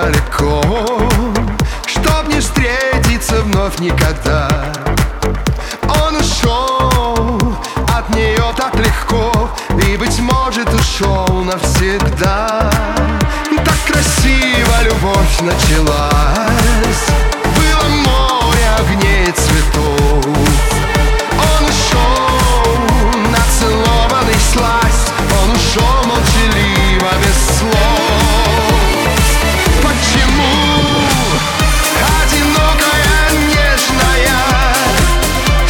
далеко, чтоб не встретиться вновь никогда. Он ушел от нее так легко, и, быть может, ушел навсегда. Так красиво любовь началась,